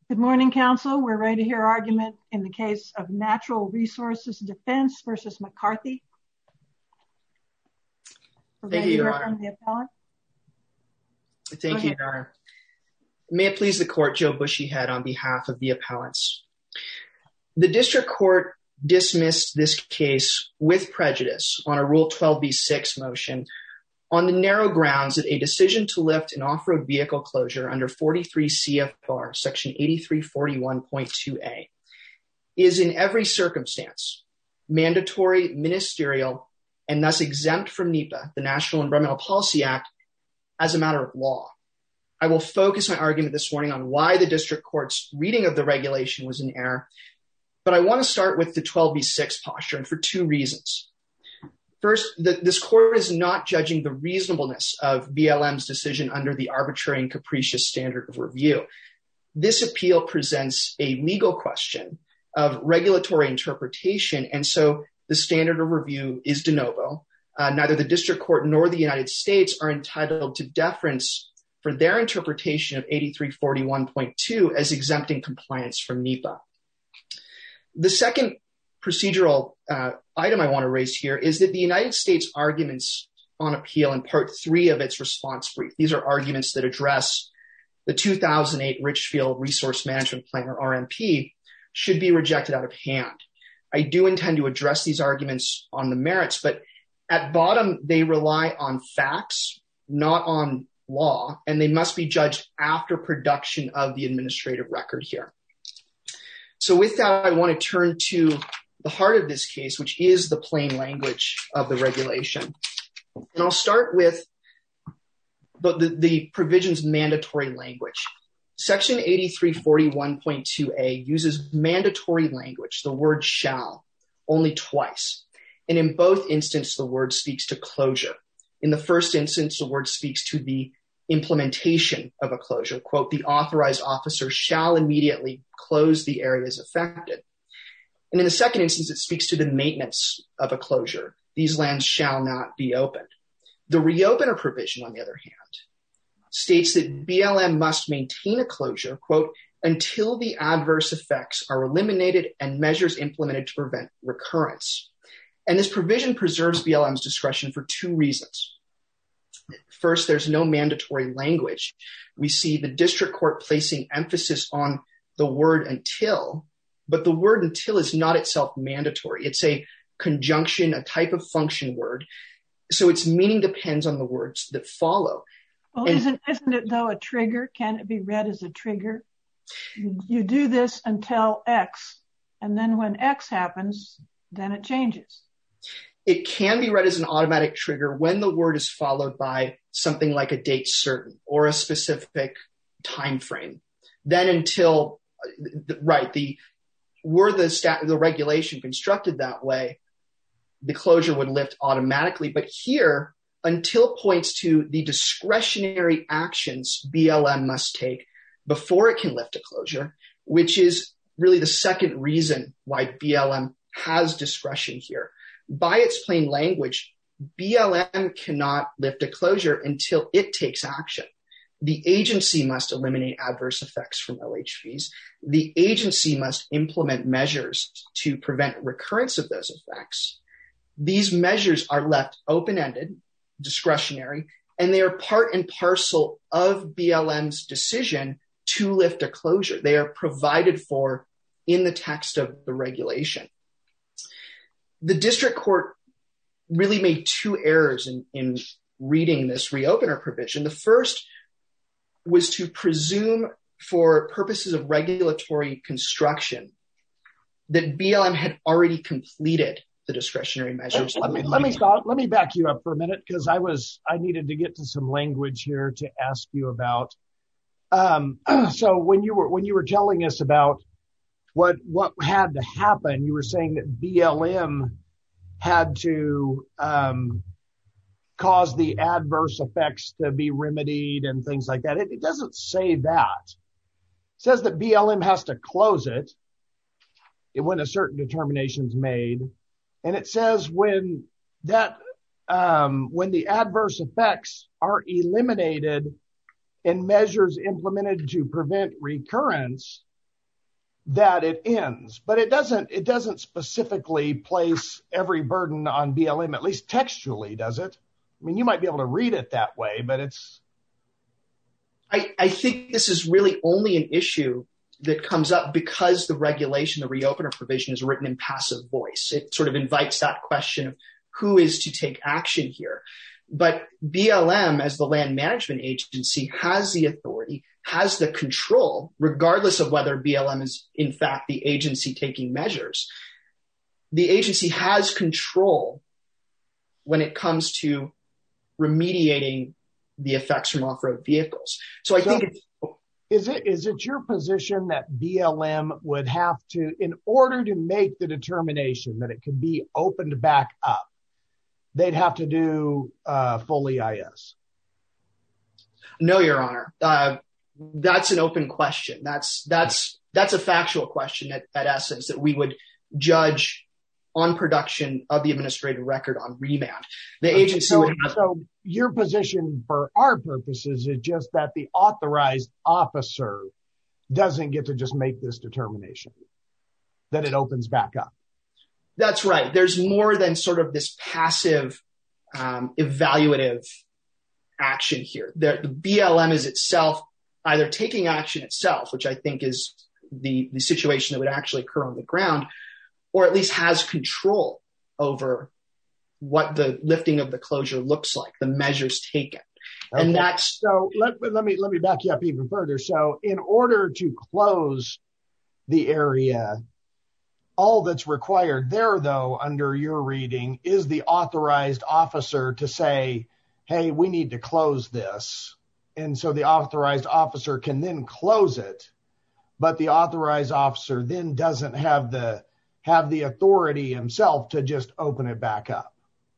Good morning, counsel. We're ready to hear argument in the case of Natural Resources Defense versus McCarthy. Thank you, Your Honor. Thank you, Your Honor. May it please the court, Joe Bushyhead on behalf of the appellants. The district court dismissed this case with prejudice on a Rule 12b-6 motion on the narrow grounds that a decision to lift an off-road vehicle closure under 43 CFR section 8341.2a is in every circumstance mandatory, ministerial, and thus exempt from NEPA, the National Environmental Policy Act, as a matter of law. I will focus my argument this morning on why the district court's reading of the regulation was in error, but I want to start with the 12b-6 posture, and for two reasons. First, this court is not judging the reasonableness of BLM's decision under the arbitrary and capricious standard of review. This appeal presents a legal question of regulatory interpretation, and so the standard of review is de novo. Neither the district court nor the United States are entitled to deference for their interpretation of 8341.2 as exempting compliance from NEPA. The second procedural item I want to raise here is that the United States arguments on appeal in Part 3 of its response brief, these are arguments that address the 2008 Richfield Resource Management Plan, or RMP, should be rejected out of hand. I do intend to address these arguments on the merits, but at bottom, they rely on facts, not on law, and they must be judged after production of the administrative record here. So with that, I want to turn to the heart of this case, which is the plain language of the regulation. And I'll start with the provision's mandatory language. Section 8341.2a uses mandatory language, the word shall, only twice. And in both instances, the word speaks to closure. In the first instance, the word speaks to the implementation of a closure. Quote, the authorized officer shall immediately close the areas affected. And in the second instance, it speaks to the maintenance of a closure. These lands shall not be opened. The reopener provision, on the other hand, states that BLM must maintain a closure, quote, until the adverse effects are eliminated and measures implemented to prevent recurrence. And this provision preserves BLM's discretion for two reasons. First, there's no mandatory language. We see the district court placing emphasis on the word until, but the word until is not itself mandatory. It's a conjunction, a type of function word. So its meaning depends on the words that follow. Well, isn't it though a trigger? Can it be read as a trigger? You do this until X, and then when X happens, then it changes. It can be read as an automatic trigger when the word is followed by something like a date certain or a specific time frame. Then until, right, were the regulation constructed that way, the closure would lift automatically. But here, until points to the discretionary actions BLM must take before it can lift a closure, which is really the second reason why BLM has discretion here. By its plain language, BLM cannot lift a closure until it takes action. The agency must eliminate adverse effects from OHVs. The agency must implement measures to prevent recurrence of those effects. These measures are left open-ended, discretionary, and they are part and parcel of BLM's decision to lift a closure. They are provided for in the text of the regulation. The district court really made two errors in reading this reopener provision. The first was to presume, for purposes of regulatory construction, that BLM had already completed the discretionary measures. Let me back you up for a minute, because I needed to get to some language here to ask you about. So when you were telling us about what had to happen, you were saying that BLM had to cause the adverse effects to be remedied and things like that. It doesn't say that. It says that BLM has to close it when a certain determination is made. And it says when the adverse effects are eliminated and measures implemented to prevent recurrence, that it ends, but it doesn't specifically place every burden on BLM, at least textually, does it? I mean, you might be able to read it that way, but it's... I think this is really only an issue that comes up because the regulation, the reopener provision, is written in passive voice. It sort of invites that question of who is to take action here. But BLM, as the land management agency, has the authority, has the control, regardless of whether BLM is in fact the agency taking measures. The agency has control when it comes to remediating the effects from off-road vehicles. So I think is it your position that BLM would have to, in order to make the determination that it could be opened back up, they'd have to do full EIS? No, Your Honor. That's an open question. That's a factual question at essence, that we would judge on production of the administrative record on remand. The agency would have... So your position for our purposes is just that the authorized officer doesn't get to just make this determination, that it opens back up. That's right. There's more than sort of this passive evaluative action here. The BLM is itself either taking action itself, which I think is the situation that would actually occur on the ground, or at least has control over what the lifting of the closure looks like, the measures taken. Okay. And that's... So let me back you up even further. So in order to close the area, all that's required there, though, under your reading, is the authorized officer to say, hey, we need to close this. And so the authorized officer can then close it, but the authorized officer then doesn't have the authority himself to just open it back up.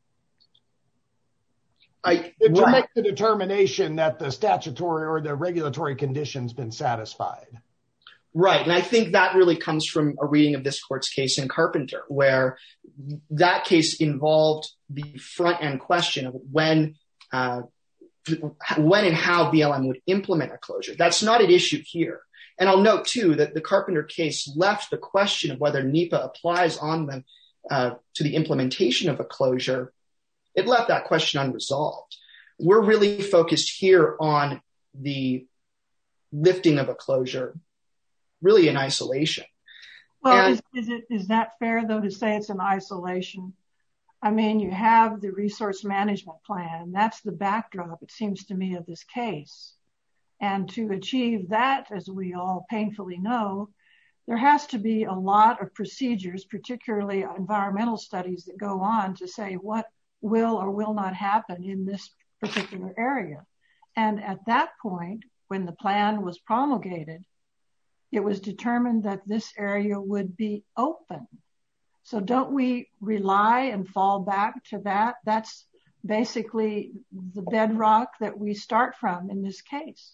To make the determination that the statutory or the regulatory condition's been satisfied. Right. And I think that really comes from a reading of this court's case in Carpenter, where that case involved the front end question of when and how BLM would implement a closure. That's not an issue here. And I'll note, too, that the Carpenter case left the question of whether NEPA applies on them to the implementation of a closure. It left that question unresolved. We're really focused here on the lifting of a closure, really in isolation. Well, is that fair, though, to say it's in isolation? I mean, you have the resource management plan. That's the backdrop, it seems to me, of this case. And to achieve that, as we all painfully know, there has to be a lot of procedures, particularly environmental studies, that go on to say what will or will not happen in this particular area. And at that point, when the plan was promulgated, it was determined that this area would be open. So don't we rely and fall back to that? That's basically the bedrock that we start from in this case.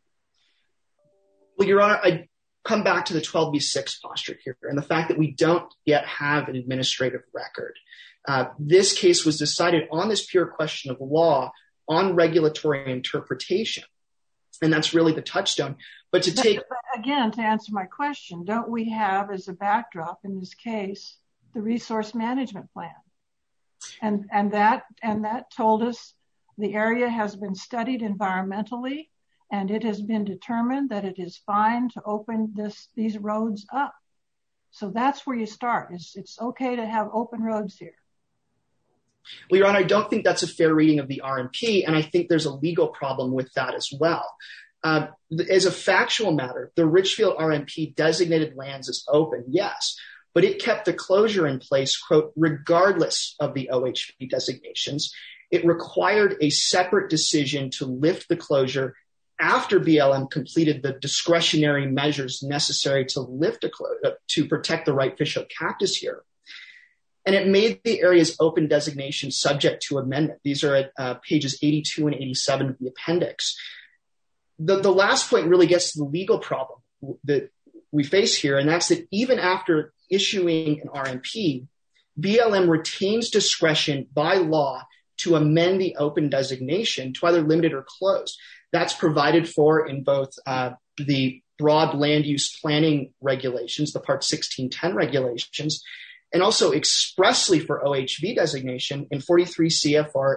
Well, Your Honor, I come back to the 12b6 posture here and the fact that we don't yet have an administrative record. This case was decided on this pure question of law, on regulatory interpretation. And that's really the touchstone. But again, to answer my question, don't we have as a backdrop in this case the resource management plan? And that told us the area has been studied environmentally, and it has been determined that it is fine to open these roads up. So that's where you start. It's okay to have open roads here. Well, Your Honor, I don't think that's a fair reading of the RMP, and I think there's a legal problem with that as well. As a factual matter, the Richfield RMP designated lands as open, yes, but it kept the closure in place, quote, regardless of the OHV designations. It required a separate decision to lift the closure after BLM completed the discretionary measures necessary to lift a closure to protect the right fish hook cactus here. And it made the area's open designation subject to amendment. These are at pages 82 and 87 of the appendix. The last point really gets to the legal problem that we face here, and that's that even after issuing an RMP, BLM retains discretion by law to amend the open designation to either limit it or close. That's provided for in both the broad land use planning regulations, the Part 1610 regulations, and also expressly for OHV designation in 43 CFR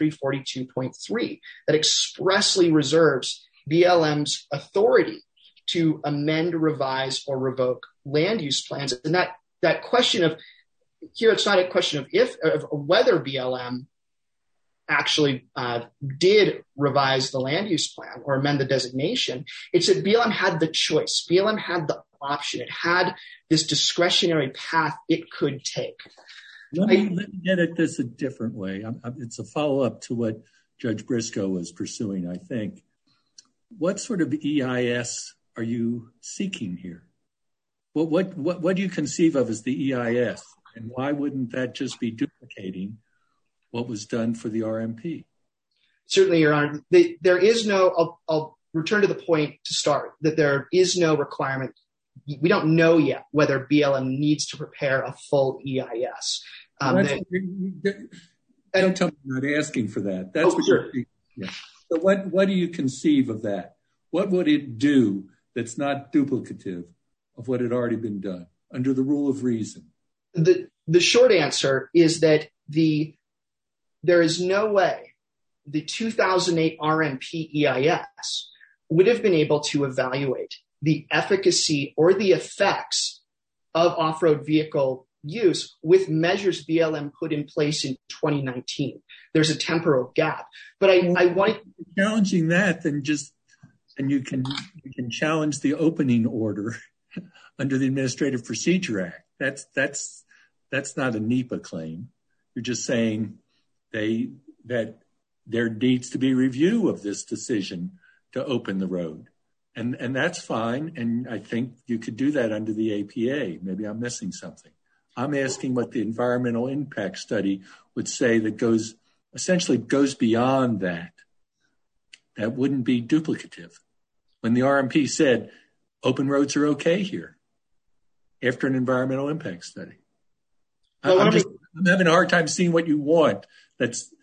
8342.3 that expressly reserves BLM's authority to amend, revise, or revoke land use plans. And that question of here, it's not a question of whether BLM actually did revise the land use plan or amend the designation. It's that BLM had the choice. BLM had the option. It had this discretionary path it could take. Let me get at this a different way. It's a follow-up to what Judge Briscoe was pursuing, I think. What sort of EIS are you seeking here? What do you conceive of as the EIS? And why wouldn't that just be duplicating what was done for the RMP? Certainly, Your Honor. There is no, I'll return to the point to start, that there is no requirement. We don't know yet whether BLM needs to prepare a full EIS. Don't tell me you're not asking for that. That's what sure. Yeah. So what do you conceive of that? What would it do that's not duplicative of what had already been done under the rule of reason? The short answer is that there is no way the 2008 RMP EIS would have been able to evaluate the efficacy or the effects of off-road vehicle use with measures BLM put in place in 2019. There's a temporal gap. But I want challenging that, then you can challenge the opening order under the Administrative Procedure Act. That's not a NEPA claim. You're just saying that there needs to be review of this decision to open the road. And that's fine. And I think you could do that under the APA. Maybe I'm missing something. I'm asking what the environmental impact study would say that essentially goes beyond that. That wouldn't be duplicative. When the RMP said open roads are okay here after an environmental impact study. I'm having a hard time seeing what you want. That's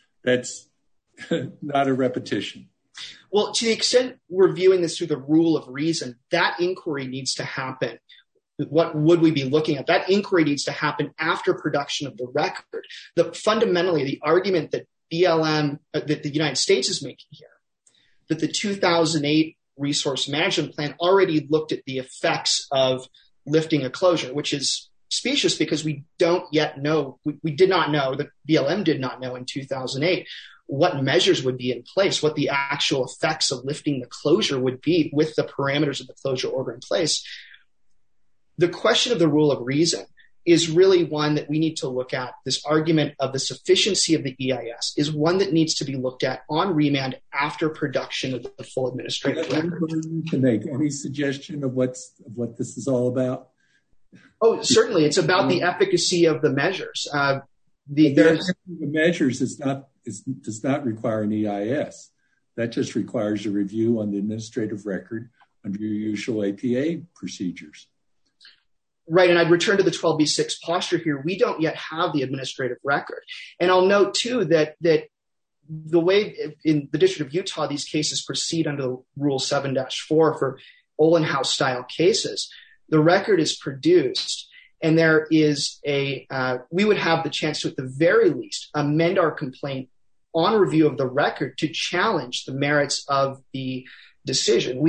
not a repetition. Well, to the extent we're viewing this through the rule of reason, that inquiry needs to happen. What would we be looking at? That inquiry needs to happen after production of the record. Fundamentally, the argument that that the United States is making here, that the 2008 Resource Management Plan already looked at the effects of lifting a closure, which is specious because we don't yet know, we did not know, the BLM did not know in 2008 what measures would be in place, what the actual effects of lifting the closure would be with the parameters of the closure order in place. The question of the rule of reason is really one that we need to look at. This argument of the sufficiency of the EIS is one that needs to be looked at on remand after production of the full administrative record. To make any suggestion of what this is all about? Oh, certainly. It's about the efficacy of the measures. The measures does not require an EIS. That just requires a review on the administrative record under your usual APA procedures. Right, and I'd return to the 12B6 posture here. We don't yet have the administrative record. And I'll note, too, that the way in the District of Utah these cases proceed under Rule 7-4 for Olin House-style cases, the record is produced, and there is we would have the chance to, at the very least, amend our complaint on review of the record to challenge the merits of the decision.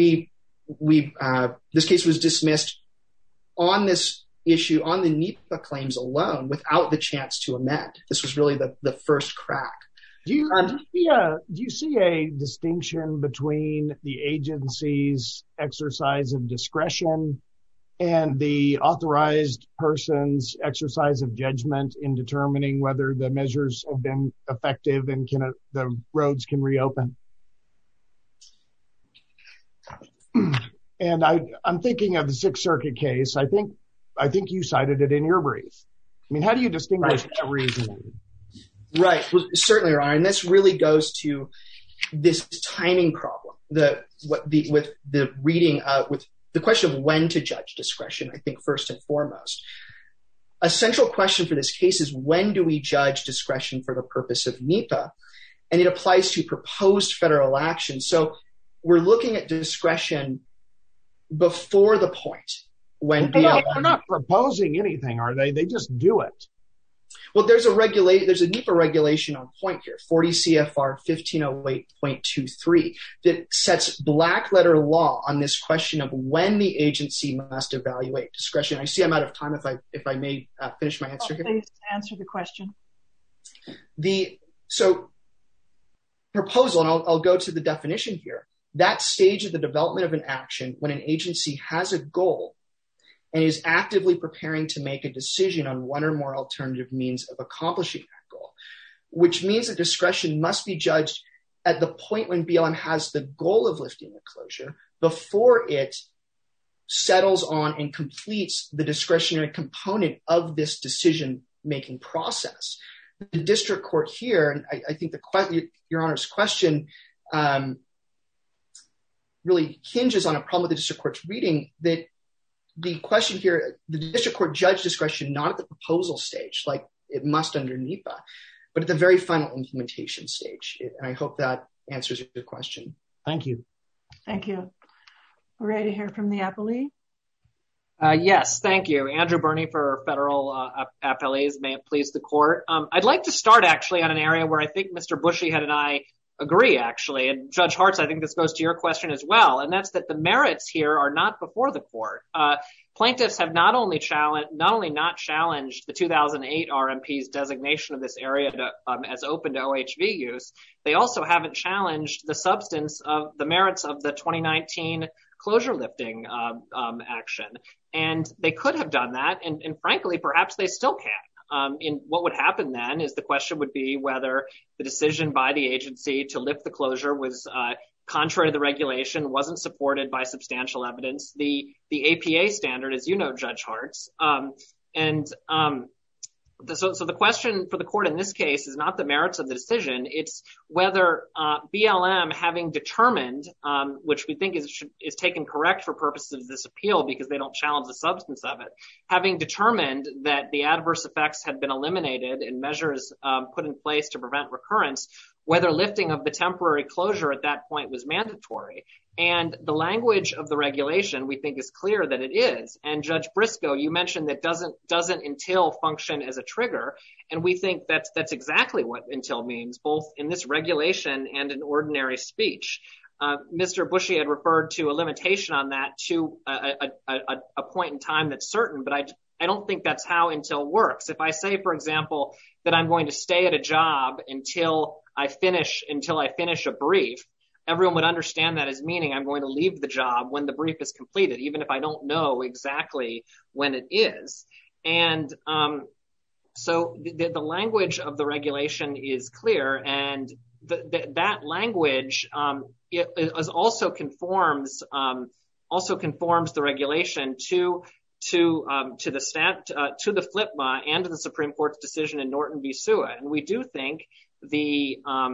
This case was dismissed on this issue, on the NEPA claims alone, without the chance to amend. This was really the first crack. Do you see a distinction between the agency's exercise of discretion and the authorized person's exercise of judgment in determining whether the measures have been effective and the roads can reopen? And I'm thinking of the Sixth Circuit case. I think you cited it in your brief. I mean, how do you distinguish that reasoning? Right. Well, certainly, Ryan. And this really goes to this timing problem. With the question of when to judge discretion, I think first and foremost. A central question for this case is, when do we judge discretion for the purpose of NEPA? And it applies to proposed federal action. So we're looking at discretion before the point when BLM... They're not proposing anything, are they? They just do it. Well, there's a NEPA regulation on point here, 40 CFR 1508.23, that sets black letter law on this question of when the agency must evaluate discretion. I see I'm out of time. If I may finish my answer here. Please answer the question. Proposal, and I'll go to the definition here. That stage of the development of an action when an agency has a goal and is actively preparing to make a decision on one or more alternative means of accomplishing that goal, which means that discretion must be judged at the point when BLM has the goal of lifting the closure before it settles on and completes the discretionary component of this decision-making process. The district court here, and I think Your Honor's question really hinges on a problem with the district court's reading, that the question here, the district court judged discretion not at the proposal stage, like it must under NEPA, but at the very final implementation stage. And I hope that answers your question. Thank you. Thank you. We're ready to hear from the appellee. Yes, thank you. Andrew Birney for federal appellees. May it please the court. I'd like to start actually on an area where I think Mr. Bushyhead and I agree, actually. And Judge Hartz, I think this goes to your question as well. And that's that the merits here are not before the court. Plaintiffs have not only not challenged the 2008 RMP's designation of this area as open to OHV use, they also haven't challenged the substance of the merits of the 2019 closure lifting action. And they could have done that. And frankly, perhaps they still can. And what would happen then is the question would be whether the decision by the agency to lift the closure was contrary to the regulation, wasn't supported by substantial evidence. The APA standard, as you know, Judge Hartz. So the question for the court in this case is not the merits of the decision. It's whether BLM, having determined, which we think is taken correct for purposes of this appeal because they don't challenge the substance of it, having determined that the adverse effects had been eliminated and measures put in place to prevent recurrence, whether lifting of the temporary closure at that point was mandatory. And the language of the regulation, we think, is clear that it is. And Judge Briscoe, you mentioned that doesn't until function as a trigger. And we think that's exactly what until means, both in this regulation and in ordinary speech. Mr. Bushy had referred to a limitation on that to a point in time that's certain, but I don't think that's how until works. If I say, for example, that I'm going to stay at a job until I finish a brief, everyone would understand that as meaning I'm going to leave the job when the brief is completed, even if I don't know exactly when it is. And so the language of the regulation is clear, and that language also conforms the regulation to the FLIPMA and to the Supreme Court's decision in Norton v. Sua. And we do think the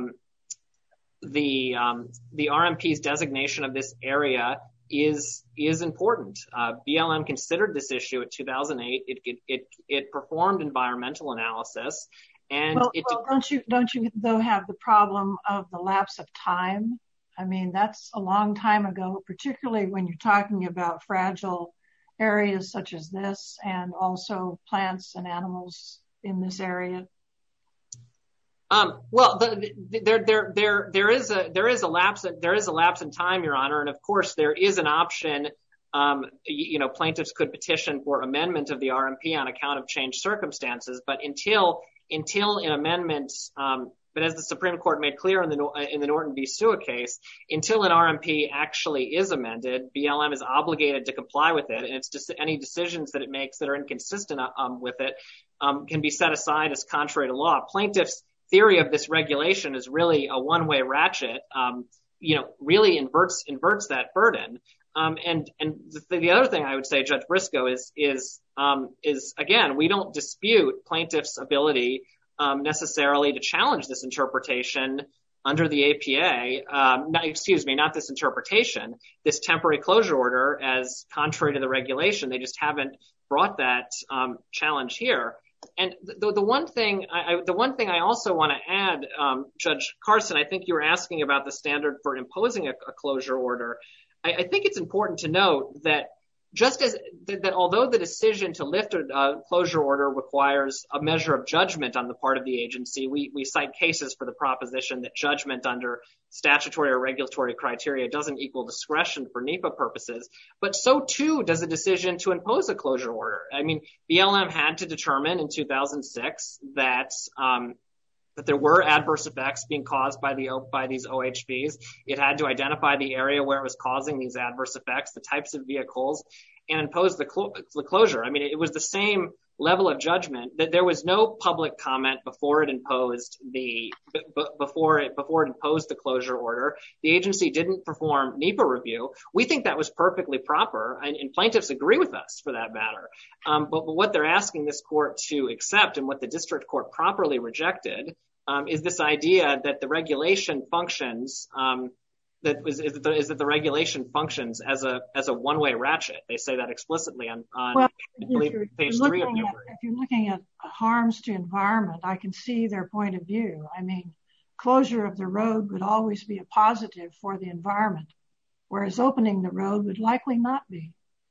RMP's designation of this area is important. BLM considered this issue in 2008. It performed environmental analysis, and don't you though have the problem of the lapse of time? I mean, that's a long time ago, particularly when you're talking about fragile areas such as this, and also plants and animals in this area. Well, there is a lapse in time, Your Honor, and of course there is an option. Plaintiffs could petition for amendment of the RMP on account of changed circumstances, but until an amendment, but as the Supreme Court made clear in the Norton v. Sua case, until an RMP actually is amended, BLM is obligated to comply with it, and it's just any decisions that it makes that are inconsistent with it can be set aside as contrary to law. Plaintiffs' theory of this regulation is really a one-way ratchet. Really inverts that burden. And the other thing I would say, Judge Briscoe, is again, we don't dispute plaintiffs' ability necessarily to challenge this interpretation under the APA. Not this interpretation, this temporary closure order as contrary to the regulation. They just haven't brought that challenge here. And the one thing I also want to add, Judge Carson, I think you were asking about the standard for imposing a closure order. I think it's important to note that although the decision to lift a closure order requires a measure of judgment on the part of the agency, we cite cases for the proposition that judgment under statutory or regulatory criteria doesn't equal discretion for NEPA purposes, but so too does a decision to impose a closure order. I mean, BLM had to determine in 2006 that there were adverse effects being caused by these OHVs. It had to identify the area where it was causing these adverse effects, the types of vehicles, and impose the closure. I mean, it was the same level of judgment that there was no public comment before it imposed the closure order. The agency didn't perform NEPA review. We think that was perfectly proper, and plaintiffs agree with us for that matter. But what they're asking this court to accept, and what the district court properly rejected, is this idea that the regulation functions that the regulation functions as a one-way ratchet. They say that explicitly on page 3 of your brief. If you're looking at harms to environment, I can see their point of view. I mean, closure of the road would always be a positive for the environment, whereas opening the road would likely not be.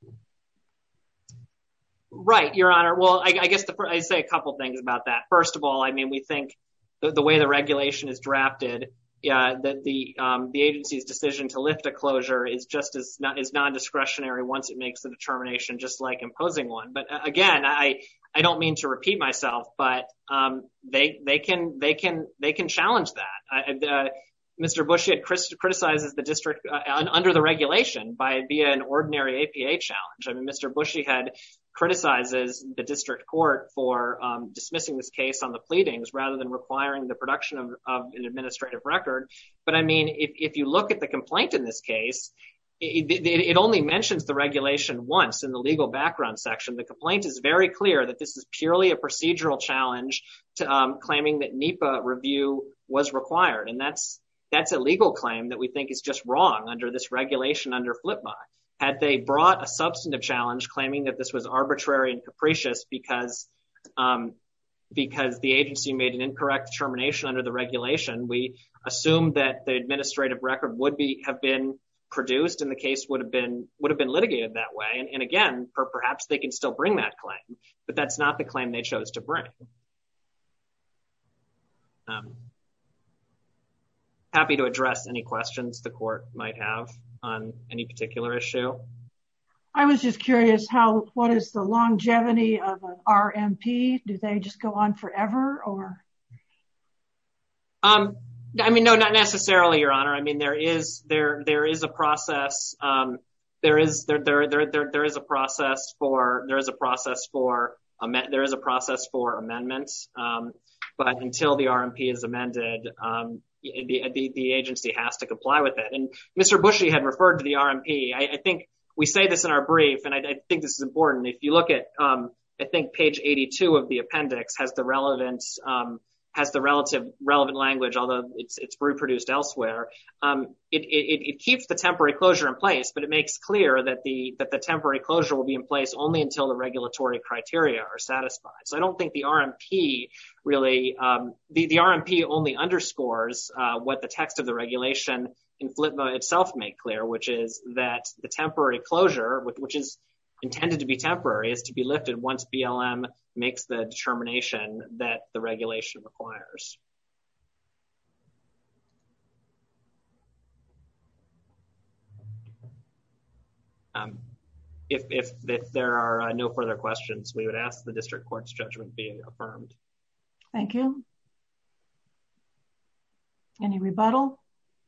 Right, Your Honor. Well, I guess I say a couple things about that. First of all, I mean, we think the way the regulation is drafted, that the agency's decision to lift a closure is non-discretionary once it makes the determination, just like imposing one. But again, I don't mean to repeat myself, but they can challenge that. Mr. Bushy criticizes the district under the regulation via an ordinary APA challenge. I mean, Mr. Bushy criticizes the district court for dismissing this case on the pleadings rather than requiring the production of an administrative record. But I mean, if you look at the complaint in this case, it only mentions the regulation once in the legal background section. The complaint is very clear that this is purely a procedural challenge to claiming that NEPA review was required. And that's a legal claim that we think is just wrong under this regulation under FLPMA. Had they brought a substantive challenge claiming that this was arbitrary and capricious because the agency made an incorrect determination under the regulation, we assume that the administrative record would have been produced and the case would have been litigated that way. And again, perhaps they can still bring that claim, but that's not the claim they chose to bring. Happy to address any questions the court might have on any particular issue. I was just curious, what is the longevity of an RMP? Do they just go on forever, or? I mean, no, not necessarily, Your Honor. I mean, there is a process. There is a process for amendments. But until the RMP is amended, the agency has to comply with it. And Mr. Bushy had referred to the RMP. I think we say this in our brief, and I think this is important. If you look at, I think page 82 of the appendix has the relevant language, although it's reproduced elsewhere. It keeps the temporary closure in place, but it makes clear that the temporary closure will be in place only until the regulatory criteria are satisfied. So I don't think the RMP really, the RMP only underscores what the text of the regulation in FLPMA itself made clear, which is that the temporary closure, which is intended to be temporary, is to be lifted once BLM makes the determination that the regulation requires. If there are no further questions, we would ask the district court's judgment be affirmed. Thank you. Any rebuttal?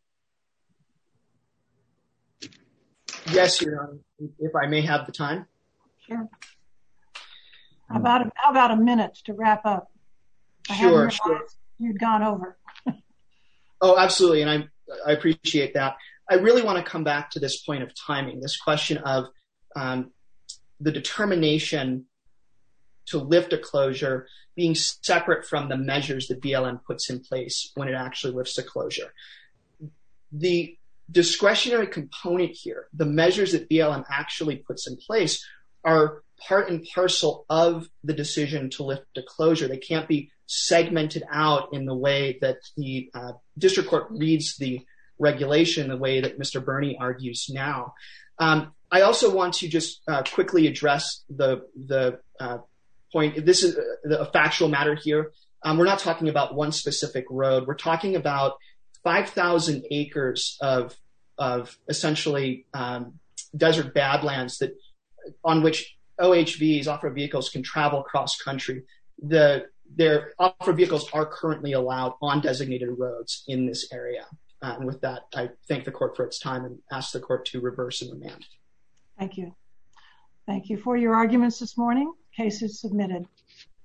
Yes, Your Honor, if I may have the time. Sure. How about a minute to wrap up? Sure. You've gone over. Oh, absolutely, and I appreciate that. I really want to come back to this point of timing, this question of the determination to lift a closure being separate from the measures that BLM puts in place when it actually lifts a closure. The discretionary component here, the measures that BLM actually puts in place, are part and parcel of the decision to lift a closure. They can't be segmented out in the way that the district court reads the regulation the way that Mr. Birney argues now. I also want to just quickly address the point. This is a factual matter here. We're not talking about one specific road. We're talking about 5,000 acres of essentially desert badlands on which OHVs, off-road vehicles, can travel cross country. Their off-road vehicles are currently allowed on designated roads in this area. And with that, I thank the court for its time and ask the court to reverse and remand. Thank you. Thank you for your arguments this morning. Case is submitted.